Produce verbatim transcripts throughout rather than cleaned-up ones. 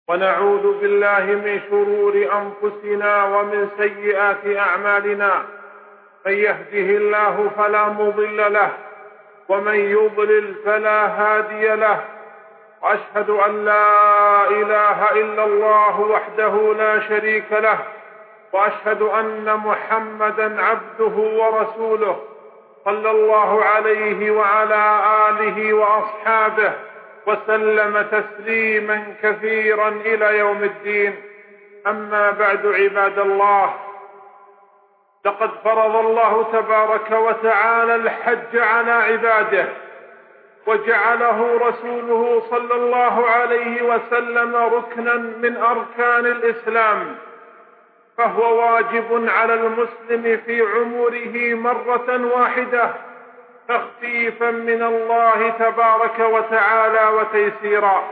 ونعوذ بالله من شرور أنفسنا ومن سيئات أعمالنا. من يهده الله فلا مضل له ومن يضلل فلا هادي له، وأشهد أن لا إله إلا الله وحده لا شريك له، وأشهد أن محمدا عبده ورسوله صلى الله عليه وعلى آله وأصحابه وسلم تسليما كثيرا إلى يوم الدين. أما بعد، عباد الله، لقد فرض الله تبارك وتعالى الحج على عباده، وجعله رسوله صلى الله عليه وسلم ركنا من أركان الإسلام، فهو واجب على المسلم في عمره مرة واحدة تخفيفا من الله تبارك وتعالى وتيسيرا.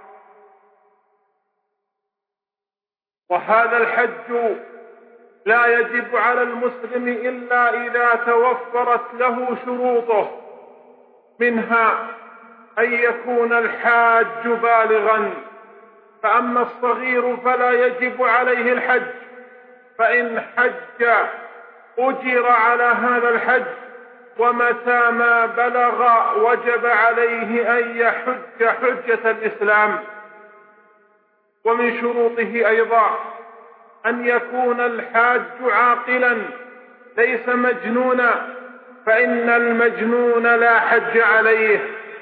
وهذا الحج لا يجب على المسلم إلا إذا توفرت له شروطه، منها أن يكون الحاج بالغا، فأما الصغير فلا يجب عليه الحج، فإن حج أجر على هذا الحج، ومتى ما بلغ وجب عليه أن يحج حجة الإسلام. ومن شروطه أيضا أن يكون الحاج عاقلا ليس مجنونا، فإن المجنون لا حج عليه،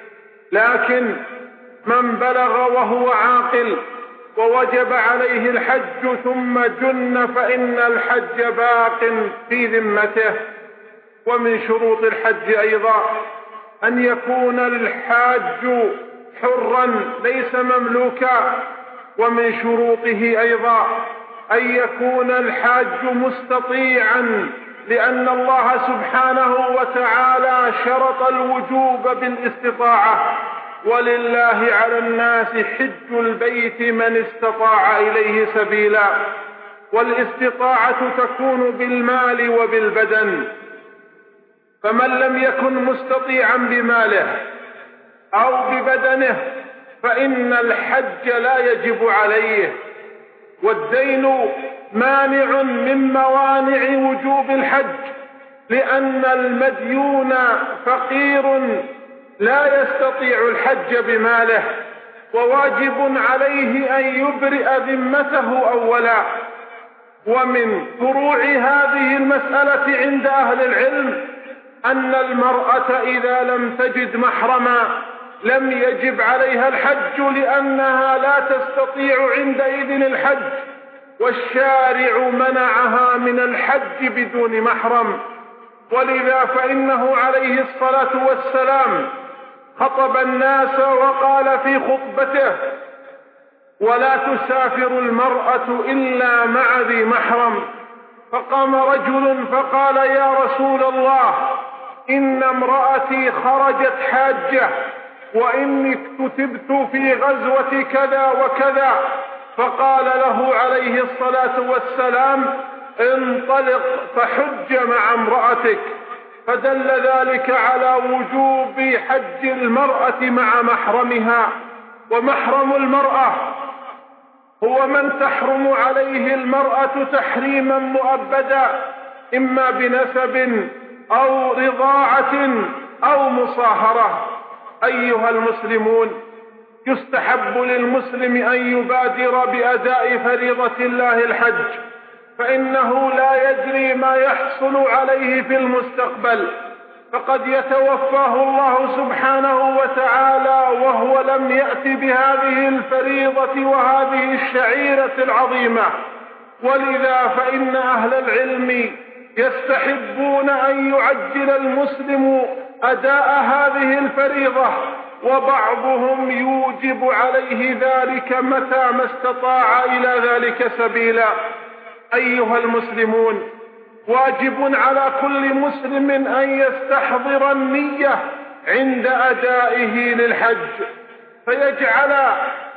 لكن من بلغ وهو عاقل ووجب عليه الحج ثم جن فإن الحج باق في ذمته. ومن شروط الحج أيضا أن يكون الحاج حرا ليس مملوكا. ومن شروطه أيضا أن يكون الحاج مستطيعا، لأن الله سبحانه وتعالى شرط الوجوب بالاستطاعة، ولله على الناس حج البيت من استطاع إليه سبيلا. والاستطاعة تكون بالمال وبالبدن، فمن لم يكن مستطيعا بماله أو ببدنه فإن الحج لا يجب عليه. والدين مانع من موانع وجوب الحج، لأن المديون فقير لا يستطيع الحج بماله، وواجب عليه أن يبرئ ذمته أولا. ومن فروع هذه المسألة عند أهل العلم أن المرأة إذا لم تجد محرما لم يجب عليها الحج، لأنها لا تستطيع عندئذ الحج، والشارع منعها من الحج بدون محرم. ولذا فإنه عليه الصلاة والسلام خطب الناس وقال في خطبته: ولا تسافر المرأة إلا مع ذي محرم. فقام رجل فقال: يا رسول الله، إن امرأتي خرجت حاجة، وإني كتبت في غزوة كذا وكذا. فقال له عليه الصلاة والسلام: انطلق فحج مع امرأتك. فدل ذلك على وجوب حج المرأة مع محرمها. ومحرم المرأة هو من تحرم عليه المرأة تحريما مؤبدا، إما بنسب أو رضاعة أو مصاهرة. أيها المسلمون، يستحب للمسلم أن يبادر بأداء فريضة الله الحج، فإنه لا يدري ما يحصل عليه في المستقبل، فقد يتوفاه الله سبحانه وتعالى وهو لم يأت بهذه الفريضة وهذه الشعيرة العظيمة. ولذا فإن أهل العلم يستحبون أن يعجل المسلم أداء هذه الفريضة، وبعضهم يوجب عليه ذلك متى ما استطاع إلى ذلك سبيلا. أيها المسلمون، واجب على كل مسلم أن يستحضر النية عند أدائه للحج، فيجعل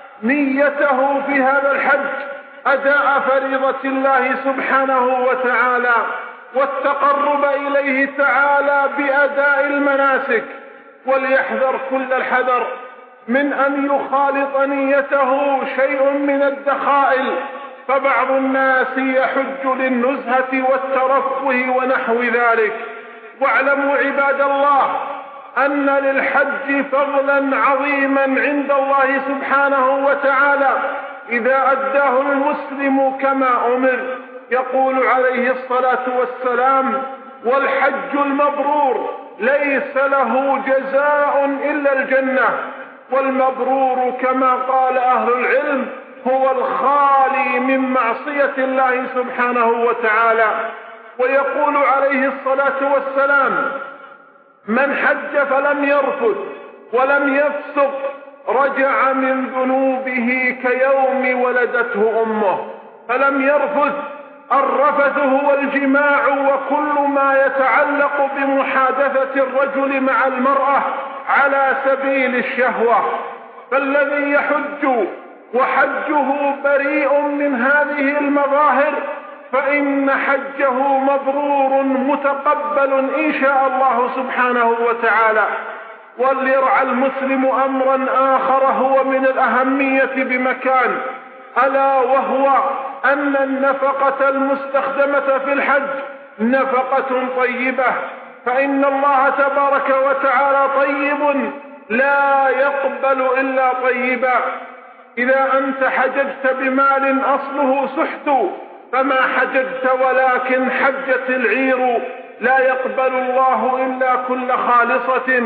نيته في هذا الحج أداء فريضة الله سبحانه وتعالى، والتقرب إليه تعالى بأداء المناسك. وليحذر كل الحذر من أن يخالط نيته شيء من الدخائل، فبعض الناس يحج للنزهة والترفه ونحو ذلك. واعلموا عباد الله أن للحج فضلا عظيما عند الله سبحانه وتعالى إذا أداه المسلم كما أمر. يقول عليه الصلاة والسلام: والحج المبرور ليس له جزاء إلا الجنة. والمبرور كما قال أهل العلم هو الخالي من معصية الله سبحانه وتعالى. ويقول عليه الصلاة والسلام: من حج فلم يرفث ولم يفسق رجع من ذنوبه كيوم ولدته أمه. فلم يرفث، الرفث هو الجماع وكل ما يتعلق بمحادثة الرجل مع المرأة على سبيل الشهوة. فالذي يحج وحجه بريء من هذه المظاهر فإن حجه مبرور متقبل إن شاء الله سبحانه وتعالى. وليرعى المسلم أمرا آخر هو من الأهمية بمكان، ألا وهو أن النفقة المستخدمة في الحج نفقة طيبة، فإن الله تبارك وتعالى طيب لا يقبل إلا طيبا. إذا أنت حججت بمال أصله سحت فما حججت ولكن حجت العير، لا يقبل الله إلا كل خالصة.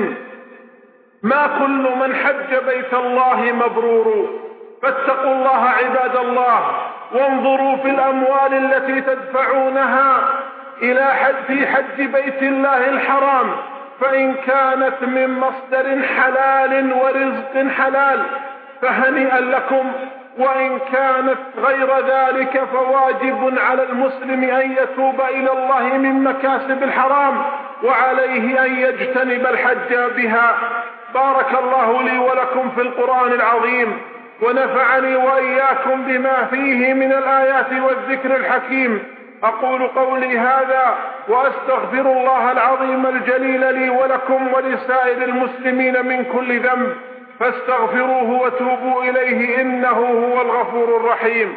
ما كل من حج بيت الله مبرور. فاتقوا الله عباد الله، وانظروا في الأموال التي تدفعونها إلى حج في حج بيت الله الحرام، فإن كانت من مصدر حلال ورزق حلال فهنيئا لكم، وإن كانت غير ذلك فواجب على المسلم أن يتوب إلى الله من مكاسب الحرام، وعليه أن يجتنب الحج بها. بارك الله لي ولكم في القرآن العظيم، ونفعني وإياكم بما فيه من الآيات والذكر الحكيم. أقول قولي هذا وأستغفر الله العظيم الجليل لي ولكم ولسائر المسلمين من كل ذنب، فاستغفروه وتوبوا إليه إنه هو الغفور الرحيم.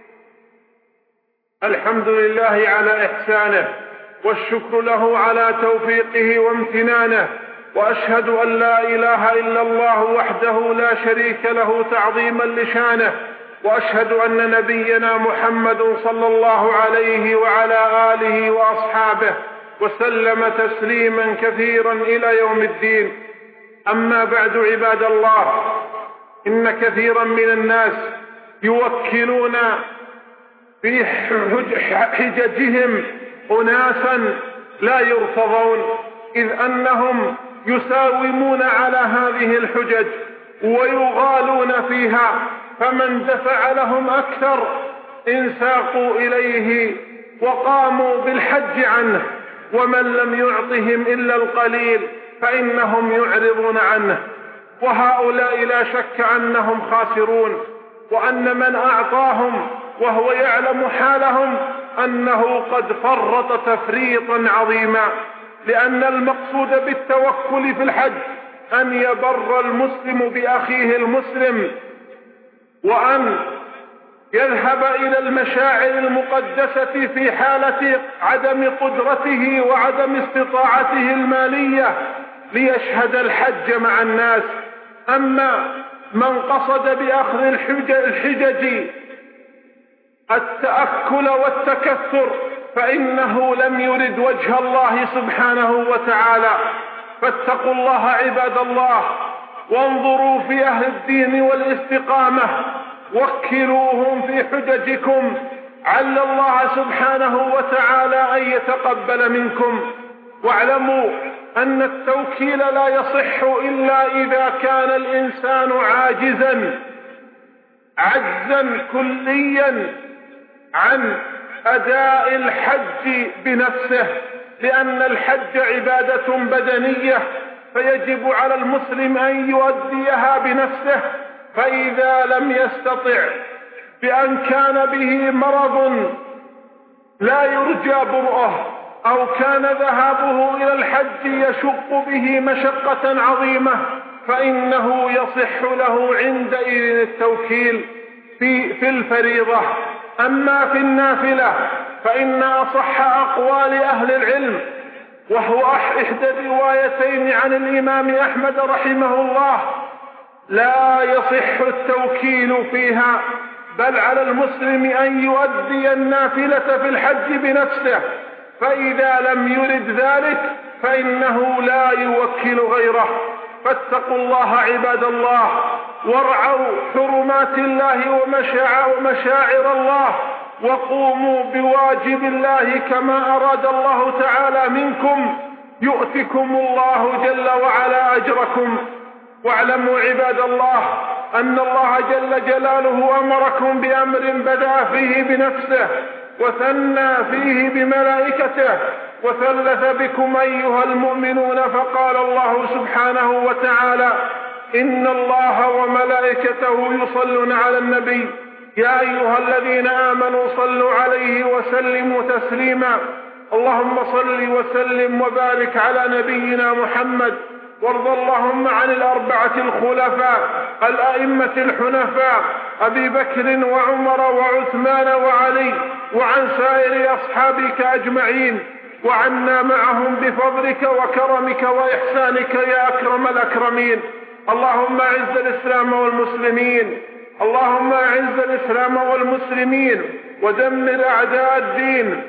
الحمد لله على إحسانه، والشكر له على توفيقه وامتنانه، وأشهد أن لا إله إلا الله وحده لا شريك له تعظيما لشانه، وأشهد أن نبينا محمد صلى الله عليه وعلى آله وأصحابه وسلم تسليما كثيرا إلى يوم الدين. أما بعد عباد الله، إن كثيرا من الناس يوكلون في حججهم أناسا لا يرتضون، إذ أنهم يساومون على هذه الحجج ويغالون فيها، فمن دفع لهم أكثر انساقوا إليه وقاموا بالحج عنه، ومن لم يعطهم إلا القليل فإنهم يعرضون عنه. وهؤلاء لا شك أنهم خاسرون، وأن من أعطاهم وهو يعلم حالهم أنه قد فرط تفريطا عظيما، لأن المقصود بالتوكل في الحج أن يبر المسلم بأخيه المسلم، وأن يذهب إلى المشاعر المقدسة في حالة عدم قدرته وعدم استطاعته المالية ليشهد الحج مع الناس. أما من قصد بأخذ الحجج التأكل والتكثر فإنه لم يرد وجه الله سبحانه وتعالى. فاتقوا الله عباد الله، وانظروا في أهل الدين والاستقامة، وكلوهم في حججكم، عل الله سبحانه وتعالى أن يتقبل منكم. واعلموا أن التوكيل لا يصح إلا إذا كان الإنسان عاجزا عجزا كليا عن أداء الحج بنفسه، لأن الحج عبادة بدنية فيجب على المسلم أن يؤديها بنفسه. فإذا لم يستطع بأن كان به مرض لا يرجى برؤه، أو كان ذهابه إلى الحج يشق به مشقة عظيمة، فإنه يصح له عندئذ التوكيل في, في الفريضة. أما في النافلة فإن أصح أقوال أهل العلم، وهو إحدى الروايتين عن الإمام أحمد رحمه الله، لا يصح التوكيل فيها، بل على المسلم أن يؤدي النافلة في الحج بنفسه، فإذا لم يرد ذلك فإنه لا يوكل غيره. فاتقوا الله عباد الله، وارعوا حرمات الله ومشاعر الله، وقوموا بواجب الله كما أراد الله تعالى منكم، يؤتكم الله جل وعلا أجركم. واعلموا عباد الله أن الله جل جلاله أمركم بأمر بدأ فيه بنفسه، وثنى فيه بملائكته، وثلث بكم أيها المؤمنون، فقال الله سبحانه وتعالى: إن الله وملائكته يصلون على النبي يا أيها الذين آمنوا صلوا عليه وسلموا تسليما. اللهم صل وسلم وبارك على نبينا محمد، وارض اللهم عن الأربعة الخلفاء الأئمة الحنفاء أبي بكر وعمر وعثمان وعلي، وعن سائر أصحابك أجمعين، وعنا معهم بفضلك وكرمك وإحسانك يا أكرم الأكرمين. اللهم أعز الإسلام والمسلمين، اللهم أعز الإسلام والمسلمين، ودمر أعداء الدين،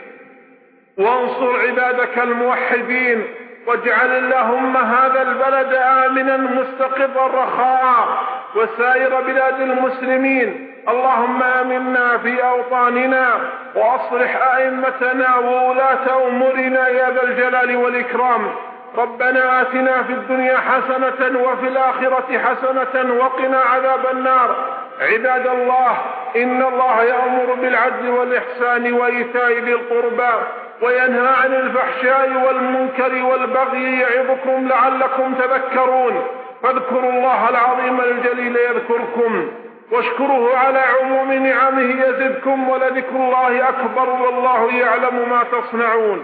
وانصر عبادك الموحدين، واجعل اللهم هذا البلد آمنا مستقرا رخاء، وسائر بلاد المسلمين. اللهم آمنا في أوطاننا، وأصلح أئمتنا وولاة أمورنا يا ذا الجلال والإكرام. ربنا آتنا في الدنيا حسنة وفي الآخرة حسنة وقنا عذاب النار. عباد الله، إن الله يأمر بالعدل والإحسان وإيتاء ذي القربى، وينهى عن الفحشاء والمنكر والبغي، يعظكم لعلكم تذكرون. فاذكروا الله العظيم الجليل يذكركم، واشكروه على عموم نعمه يزدكم، ولذكر الله أكبر والله يعلم ما تصنعون.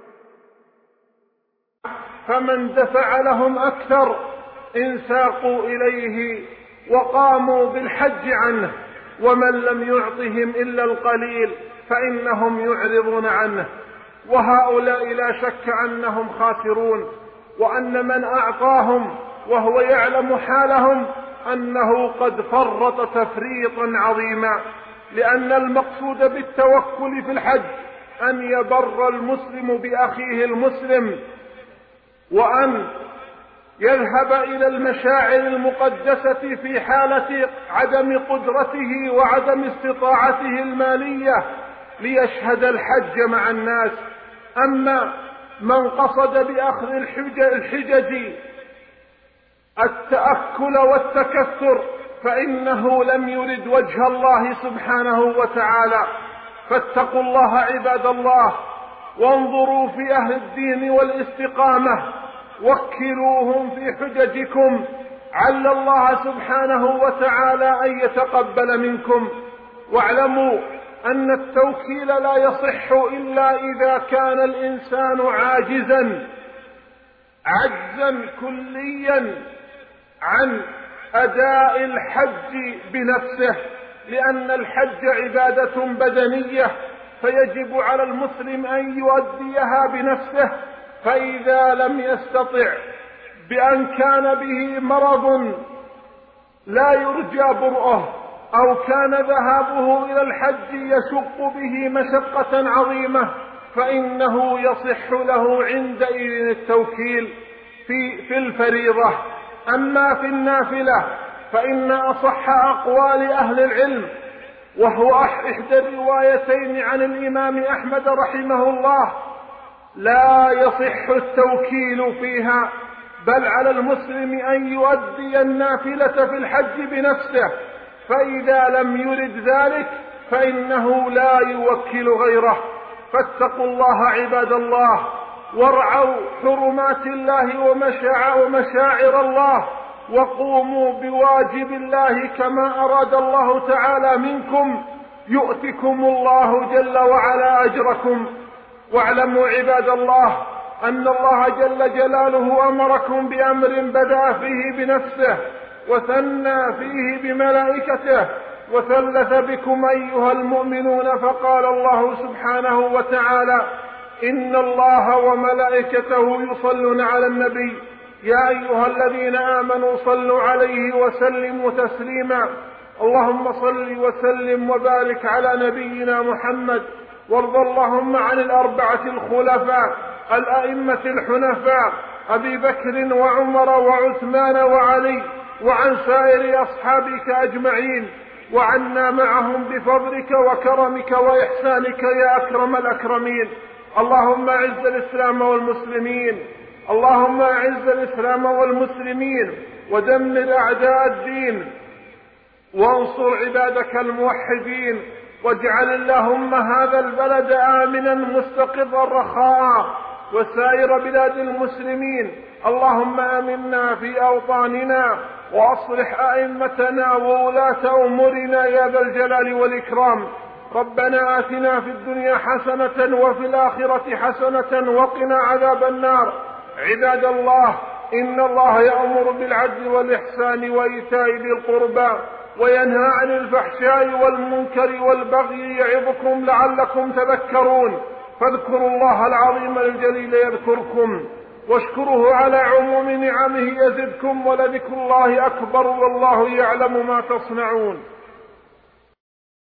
فمن دفع لهم أكثر إن ساقوا إليه وقاموا بالحج عنه، ومن لم يعطهم إلا القليل فإنهم يعرضون عنه. وهؤلاء لا شك أنهم خاسرون، وأن من أعطاهم وهو يعلم حالهم أنه قد فرط تفريطا عظيما، لأن المقصود بالتوكل في الحج أن يبر المسلم بأخيه المسلم، وأن يذهب إلى المشاعر المقدسة في حالة عدم قدرته وعدم استطاعته المالية ليشهد الحج مع الناس. أما من قصد بأخذ الحجج التأكل والتكثر فإنه لم يرد وجه الله سبحانه وتعالى. فاتقوا الله عباد الله، وانظروا في أهل الدين والاستقامة، وكلوهم في حججكم، عل الله سبحانه وتعالى أن يتقبل منكم. واعلموا أن التوكيل لا يصح إلا إذا كان الإنسان عاجزا عجزا كليا عن أداء الحج بنفسه، لأن الحج عبادة بدنية، فيجب على المسلم أن يؤديها بنفسه. فإذا لم يستطع، بأن كان به مرض لا يرجى برؤه، أو كان ذهابه إلى الحج يشق به مشقة عظيمة، فإنه يصح له عندئذ التوكيل في, في الفريضة. أما في النافلة فإن أصح أقوال أهل العلم، وهو إحدى الروايتين عن الإمام أحمد رحمه الله، لا يصح التوكيل فيها، بل على المسلم أن يؤدي النافلة في الحج بنفسه، فإذا لم يرد ذلك فإنه لا يوكل غيره. فاتقوا الله عباد الله، وارعوا حرمات الله ومشاعر الله، وقوموا بواجب الله كما أراد الله تعالى منكم، يؤتكم الله جل وعلا أجركم. واعلموا عباد الله أن الله جل جلاله أمركم بأمر بدأ فيه بنفسه وثنى فيه بملائكته وثلث بكم أيها المؤمنون، فقال الله سبحانه وتعالى: إن الله وملائكته يصلون على النبي يا أيها الذين آمنوا صلوا عليه وسلموا تسليما. اللهم صل وسلم وبارك على نبينا محمد، وارض اللهم عن الأربعة الخلفاء الأئمة الحنفاء أبي بكر وعمر وعثمان وعلي، وعن سائر أصحابك أجمعين، وعنا معهم بفضلك وكرمك وإحسانك يا أكرم الأكرمين. اللهم أعز الإسلام والمسلمين، اللهم أعز الإسلام والمسلمين ودمر أعداء الدين، وانصر عبادك الموحدين، واجعل اللهم هذا البلد آمنا مستقرا رخاء وسائر بلاد المسلمين. اللهم آمنا في أوطاننا وأصلح أئمتنا وولاة أمورنا يا ذا الجلال والإكرام. ربنا آتنا في الدنيا حسنة وفي الآخرة حسنة وقنا عذاب النار. عباد الله، إن الله يأمر بالعدل والإحسان وإيتاء ذي القربى وينهى عن الفحشاء والمنكر والبغي يعظكم لعلكم تذكرون. فاذكروا الله العظيم الجليل يذكركم، واشكروه على عموم نعمه يزدكم، ولذكر الله أكبر والله يعلم ما تصنعون.